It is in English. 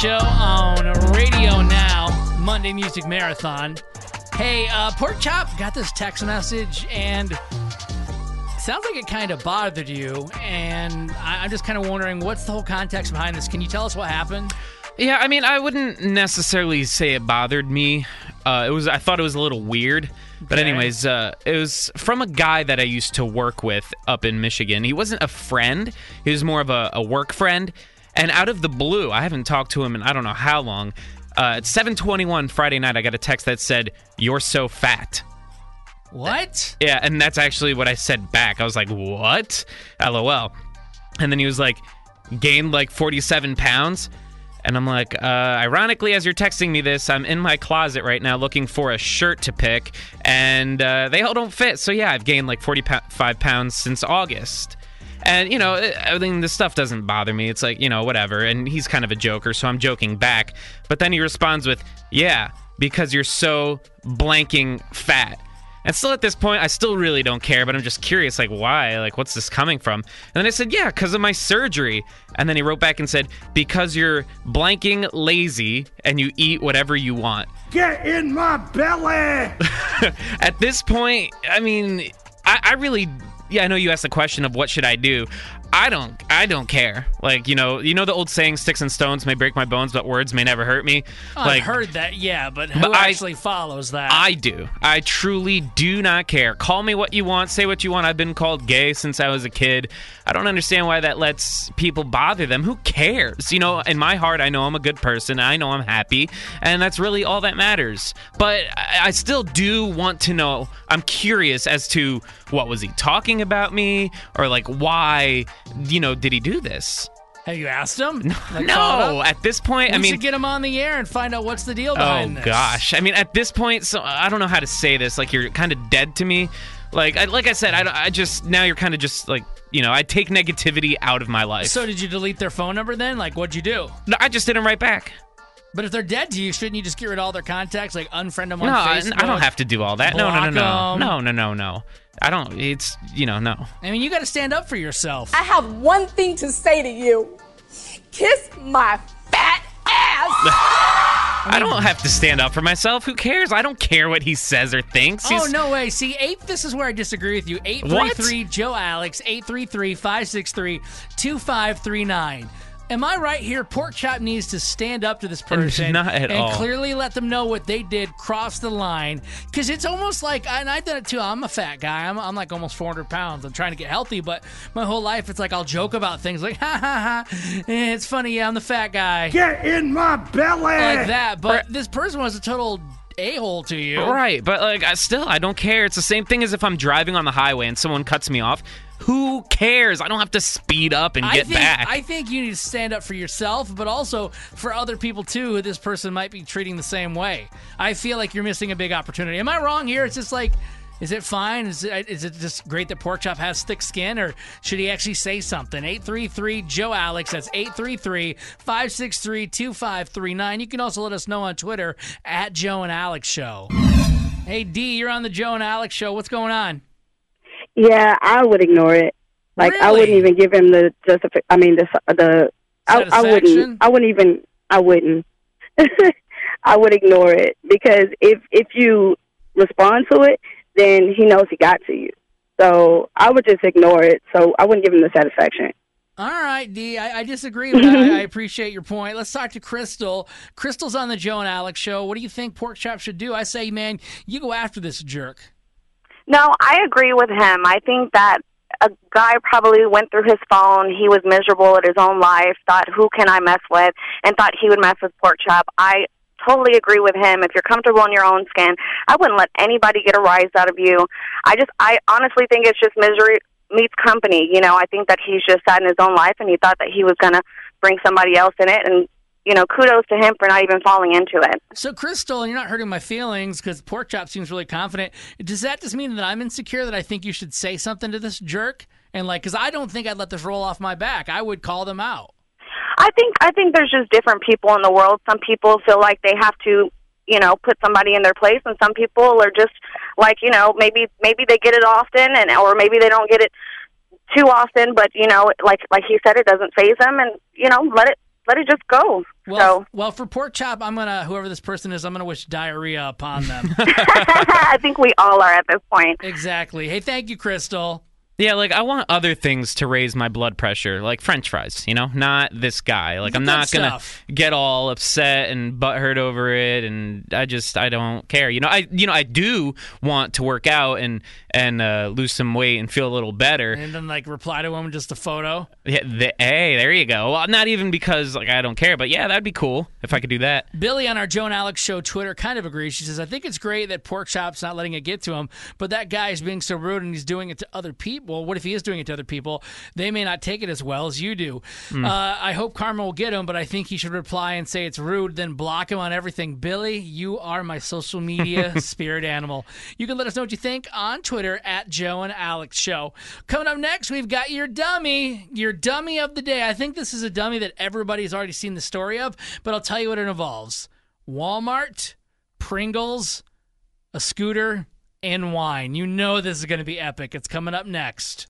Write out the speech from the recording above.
Show on Radio Now, Monday Music Marathon. Hey, Pork Chop got this text message, and it sounds like it kind of bothered you, and I'm just kind of wondering, what's the whole context behind this? Can you tell us what happened? Yeah, I mean, I wouldn't necessarily say it bothered me. I thought it was a little weird. But anyways, it was from a guy that I used to work with up in Michigan. He wasn't a friend. He was more of a work friend. And out of the blue, I haven't talked to him in I don't know how long. At 7:21 Friday night, I got a text that said, "You're so fat." What? Yeah, and that's actually what I said back. I was like, what? LOL. And then he was like, gained like 47 pounds. And I'm like, ironically, as you're texting me this, I'm in my closet right now looking for a shirt to pick, and they all don't fit. So yeah, I've gained like 45 pounds since August. And, you know, I mean, this stuff doesn't bother me. It's like, you know, whatever. And he's kind of a joker, so I'm joking back. But then he responds with, yeah, because you're so blanking fat. And still at this point, I still really don't care, but I'm just curious, like, why? Like, what's this coming from? And then I said, yeah, because of my surgery. And then he wrote back and said, because you're blanking lazy and you eat whatever you want. Get in my belly! At this point, I mean, I really... Yeah, I know you asked the question of what should I do. I don't care. Like, you know the old saying, sticks and stones may break my bones, but words may never hurt me. I've heard that, yeah, but who actually follows that? I do. I truly do not care. Call me what you want, say what you want. I've been called gay since I was a kid. I don't understand why that lets people bother them. Who cares? You know, in my heart, I know I'm a good person. I know I'm happy, and that's really all that matters. But I still do want to know. I'm curious as to what was he talking about me, or like why, you know, did he do this? Have you asked him? No, at this point, we should get him on the air and find out what's the deal behind this. Oh gosh, I mean, at this point, so I don't know how to say this. Like, you're kind of dead to me. Like I said, I just now you're kind of just like, you know, I take negativity out of my life. So did you delete their phone number then? Like, what'd you do? No, I just didn't write back. But if they're dead to you, shouldn't you just get rid of all their contacts, like unfriend them on Facebook? No, I don't have to do all that. No. Block 'em. I don't. It's, you know, no. I mean, you got to stand up for yourself. I have one thing to say to you. Kiss my fat ass. I don't have to stand up for myself. Who cares? I don't care what he says or thinks. Oh, no way. See, this is where I disagree with you. 833-JOE-ALEX, 833-563-2539. Am I right here? Pork Chop needs to stand up to this person Not at all. And clearly let them know what they did cross the line. Because it's almost like, and I've done it too, I'm a fat guy. I'm like almost 400 pounds. I'm trying to get healthy, but my whole life it's like I'll joke about things like, ha ha ha, it's funny, yeah, I'm the fat guy. Get in my belly! Like that, but this person was a total a-hole to you. Right, but like I don't care. It's the same thing as if I'm driving on the highway and someone cuts me off. Who cares? I don't have to speed up and get back. I think you need to stand up for yourself, but also for other people, too, who this person might be treating the same way. I feel like you're missing a big opportunity. Am I wrong here? It's just like, is it fine? Is it just great that Pork Chop has thick skin, or should he actually say something? 833-JOE-ALEX. That's 833-563-2539. You can also let us know on Twitter at Joe and Alex Show. Hey, D, you're on the Joe and Alex Show. What's going on? Yeah, I would ignore it. Like, really? I wouldn't even give him the I wouldn't. I would ignore it, because if you respond to it, then he knows he got to you. So I would just ignore it. So I wouldn't give him the satisfaction. All right, D, I disagree with that. I appreciate your point. Let's talk to Crystal. Crystal's on the Joe and Alex Show. What do you think Pork Chop should do? I say, man, you go after this jerk. No, I agree with him. I think that a guy probably went through his phone. He was miserable at his own life, thought, who can I mess with, and thought he would mess with Pork Chop. I totally agree with him. If you're comfortable in your own skin, I wouldn't let anybody get a rise out of you. I honestly think it's just misery meets company. You know, I think that he's just sad in his own life, and he thought that he was going to bring somebody else in it, and you know, kudos to him for not even falling into it. So, Crystal, and you're not hurting my feelings because Pork Chop seems really confident. Does that just mean that I'm insecure, that I think you should say something to this jerk? And because I don't think I'd let this roll off my back. I would call them out. I think there's just different people in the world. Some people feel like they have to, you know, put somebody in their place, and some people are just like, you know, maybe they get it often, or maybe they don't get it too often. But you know, like he said, it doesn't faze them, and you know, let it let it just go. Well, for pork chop, whoever this person is, I'm gonna wish diarrhea upon them. I think we all are at this point. Exactly. Hey, thank you, Crystal. Yeah, like I want other things to raise my blood pressure, like French fries, not this guy. Like I'm not gonna get all upset and butthurt over it, and I don't care. I do want to work out and lose some weight and feel a little better. And then reply to him with just a photo. Yeah, hey, there you go. Well, not even because I don't care, but yeah, that'd be cool if I could do that. Billy on our Joe and Alex show Twitter kind of agrees. She says, I think it's great that pork chop's not letting it get to him, but that guy is being so rude and he's doing it to other people. What if he is doing it to other people? They may not take it as well as you do. I hope karma will get him, but I think he should reply and say it's rude, then block him on everything. Billy, you are my social media spirit animal. You can let us know what you think on Twitter at Joe and Alex Show. Coming up next, we've got your dummy of the day. I think this is a dummy that everybody's already seen the story of, but I'll tell you what it involves. Walmart, Pringles, a scooter, and wine. You know this is going to be epic. It's coming up next.